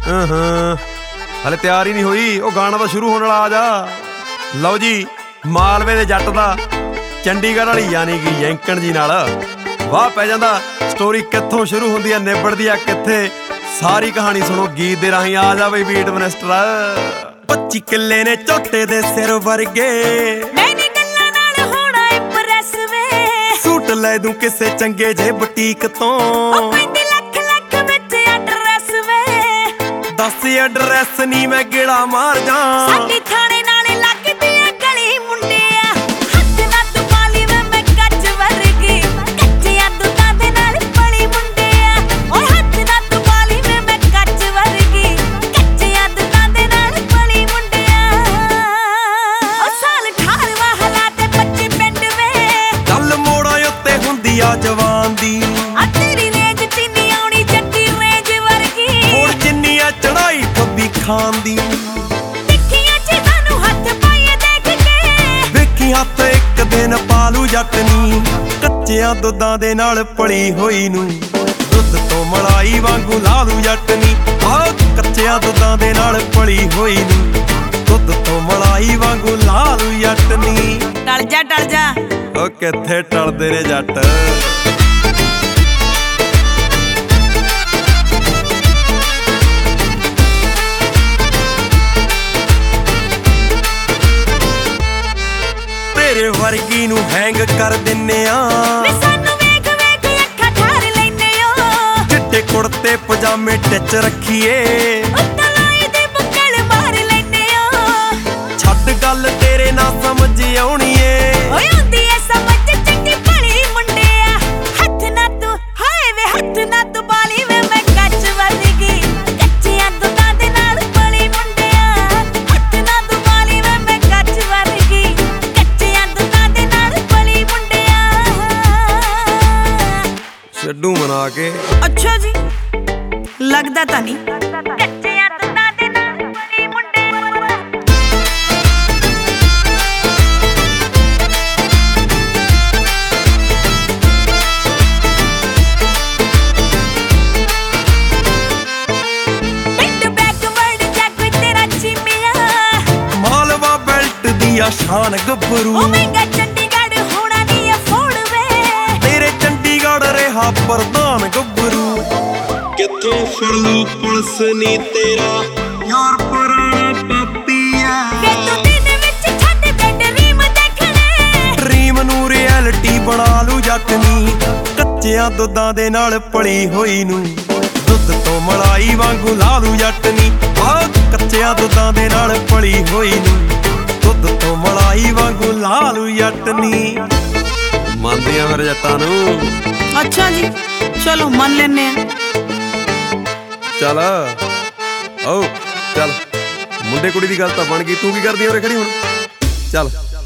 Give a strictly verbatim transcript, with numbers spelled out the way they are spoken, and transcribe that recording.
ਹਲੇ ਤਿਆਰ ਹੀ ਨਹੀਂ ਹੋਈ, ਉਹ ਗਾਣਾ ਤਾਂ ਸ਼ੁਰੂ ਹੋਣ ਵਾਲਾ। ਆ ਜਾ। ਲਓ ਜੀ, ਮਾਲਵੇ ਦੇ ਜੱਟ ਦਾ ਚੰਡੀਗੜ੍ਹ ਵਾਲੀ ਯਾਨੀ ਕਿ ਯੈਂਕਣ ਜੀ ਨਾਲ ਵਾਹ ਪੈ ਜਾਂਦਾ। ਸਟੋਰੀ ਕਿੱਥੋਂ ਸ਼ੁਰੂ ਹੁੰਦੀ ਆ, ਨਿਬੜਦੀ ਆ ਕਿੱਥੇ, ਸਾਰੀ ਕਹਾਣੀ ਸੁਣੋ ਗੀਤ ਦੇ ਰਾਹੀਂ। ਆ ਜਾ ਬਈ ਬੀਟ ਮਨਿਸਟਰ। ਪੱਚੀ ਕਿੱਲੇ ਨੇ ਝੋਟੇ ਦੇ ਸਿਰ ਵਰਗੇ, ਮੈਨੀ ਗੱਲਾਂ ਨਾਲ ਹੋਣਾ ਇੰਪ੍ਰੈਸ ਵੇ। ਸੂਟ ਲੈ ਦੂੰ ਕਿਸੇ ਚੰਗੇ ਜੇ ਬੁਟੀਕ ਤੋਂ, ਉਹ ਪੈਂਦੀ ਲੱਖ ਲੱਖ ਵਿੱਚ ਐਡਰੈਸ ਵੇ। ਦੱਸ ਐਡਰੈਸ ਨਹੀਂ ਮੈਂ ਗੇੜਾ ਮਾਰ ਜਾ। ਸਾਡੀ ਥਾਣੇ ਨਾਲੇ ਲੱਗਦੀ ਆ ਗਲੀ ਮੁੰਡਿਆ, ਹੱਥ ਨਾ ਤੂੰ ਪਾਲੀ ਵੇ ਮੈਂ ਕੱਚ ਵਰਗੀ। ਕੱਚਿਆਂ ਦੁੱਧਾਂ ਦੇ ਨਾਲ ਪਲੀ ਮੁੰਡਿਆ, ਓਏ ਹੱਥ ਨਾ ਤੂੰ ਪਾਲੀ ਵੇ ਮੈਂ ਕੱਚ ਵਰਗੀ। ਕੱਚਿਆਂ ਦੁੱਧਾਂ ਦੇ ਨਾਲ ਪਲੀ ਮੁੰਡਿਆ। ਉਹ ਸਾਲ ਅਠਾਰਵਾਂ ਹਾਲਾਤ ਪੱਚੀ ਪਿੰਡ ਵੇ, ਚੱਲ ਮੋੜਾਂ ਉੱਤੇ ਹੁੰਦੀ ਆ ਜਵਾਨ ਦੀ। ਆ ਤੇਰੀ ਰੇਂਜ ਚ ਨੀ ਆਉਣੀ ਜੱਟੀ ਰੇਂਜ ਵਰਗੀ। ਹੋਰ ਜਿੰਨੀ ਆ ਚੜਾਈ ਠੱਬੀ ਖਾਨ ਦੀ, ਦੇਖੀਆਂ ਚੀਜ਼ਾਂ ਨੂੰ ਹੱਥ ਪਾਈਏ ਦੇਖ ਕੇ। ਵੇਖੀ ਹੱਥ ਇੱਕ ਦਿਨ ਪਾਲੂ ਜੱਟ ਨੀ, ਕੱਚਿਆਂ ਦੁੱਧਾਂ ਦੇ ਨਾਲ ਪਲੀ ਹੋਈ ਨੂੰ। ਦੁੱਧ ਤੋਂ ਮਲਾਈ ਵਾਂਗੂ ਲਾਲੂ ਜੱਟ ਨੀ, ਆਹ ਕੱਚਿਆਂ ਦੁੱਧਾਂ ਦੇ ਨਾਲ ਪਲੀ ਹੋਈ ਨੂੰ। ਦੁੱਧ ਤੋਂ ਮਲਾਈ ਵਾਂਗੂ ਲਾਲੂ ਜੱਟ ਨੀ। ਟਲ ਜਾ ਟਲ ਜਾ, ਉਹ ਕਿੱਥੇ ਟਲਦੇ ਨੇ ਜੱਟ। ਤੇਰੇ ਵਰਗੀ ਨੂੰ ਹੈਂਗ ਕਰ ਦਿੰਨੇ ਆ, ਵੇ ਸਾਨੂੰ ਵੇਖ ਵੇਖ ਅੱਖਾਂ ਠਾਰ ਲੈਨੇ ਓ। ਚਿੱਟੇ ਕੁੜਤੇ ਪਜਾਮੇ ਟਿਚ ਰੱਖੀਏ, ਉੱਤੋਂ ਲਾਈ ਦੇ ਬੁੱਕਲ ਮਾਰ ਲੈਨੇ ਓ। ਛੱਡ ਗੱਲ ਤੇਰੇ ਨਾ ਸਮਝ ਆਉਣੀ ਏ। ਓਏ ਆਉਂਦੀ ਐ ਸਮਝ ਚੰਗੀ ਭਲੀ ਮੁੰਡਿਆ, ਹੱਥ ਨਾ ਤੂੰ ਹਾਏ ਵੇ ਹੱਥ ਨਾ ਤੂੰ ਬਾਲੀ ਵੇ ਮੈਂ ਕੱਚ ਵਰਗੀ। ਕੱਚਿਆਂ ਦੁੱਧਾਂ ਦੇ ਨਾਲ ਪਲੀ ਮੁੰਡਿਆ, ਹੱਥ ਨਾ ਤੂੰ ਬਾਲੀ ਵੇ ਮੈਂ ਕੱਚ ਵਰਗੀ। ਕੱਚਿਆਂ ਦੁੱਧਾਂ ਦੇ ਨਾਲ ਪਲੀ ਮੁੰਡਿਆ। ਛੱਡੂ ਮਨਾ ਕੇ। ਅੱਛਾ ਜੀ, ਲੱਗਦਾ ਤਾਂ ਨਹੀਂ। ਕੱਚਿਆਂ ਦੁੱਧਾਂ ਦੇ ਨਾਲ ਪਲੀ ਮੁੰਡਿਆ। ਮਾਲਵਾ ਬੈਲਟ ਦੀ ਆ ਸ਼ਾਨ ਗੱਭਰੂ, ਓ ਮਹਿੰਗਾ ਚੰਡੀਗੜ੍ਹ ਹੋਣਾ ਨੀ ਅਫੋਰਡ ਵੇ। ਤੇਰੇ ਚੰਡੀਗੜ੍ਹ ਰਿਹਾ ਪ੍ਰਧਾਨ ਗੱਭਰੂ। ਕਿੱਥੋਂ ਫੜ ਲੂ ਪੁਲਿਸ ਨੀ ਤੇਰਾ ਯਾਰ ਪੁਰਾਣਾ ਪਾਪੀ ਆ। ਵੇ ਤੂੰ ਦਿਨ ਵਿੱਚ ਛੱਡ ਦੇ ਡਰੀਮ ਦੇਖਣੇ, ਡਰੀਮ ਨੂੰ ਰਿਐਲਿਟੀ ਬਣਾ ਲੂ ਜੱਟ ਨੀ, ਕੱਚਿਆਂ ਦੁੱਧਾਂ ਦੇ ਨਾਲ ਪਲੀ ਹੋਈ ਨੂੰ। ਦੁੱਧ ਤੋਂ ਮਲਾਈ ਵਾਂਗੂ ਲਾਲੂ ਜੱਟ ਨੀ, ਆਹ ਕੱਚਿਆਂ ਦੁੱਧਾਂ ਦੇ ਨਾਲ ਪਲੀ ਹੋਈ ਨੂੰ। ਦੁੱਧ ਤੋਂ ਮਲਾਈ ਵਾਂਗੂ ਲਾਲੂ ਜੱਟ ਨੀ। ਮੰਨਦੇ ਆ ਮੇਰੇ ਜੱਟਾਂ ਨੂੰ। ਅੱਛਾ ਜੀ, ਚਲੋ ਮੰਨ ਲੈਨੇ ਆ। ਚੱਲ ਆਓ ਚੱਲ, ਮੁੰਡੇ ਕੁੜੀ ਦੀ ਗੱਲ ਤਾਂ ਬਣ ਗਈ, ਤੂੰ ਕੀ ਕਰਦੀ ਉਰੇ ਖੜੀ ਹੁਣ? ਚੱਲ।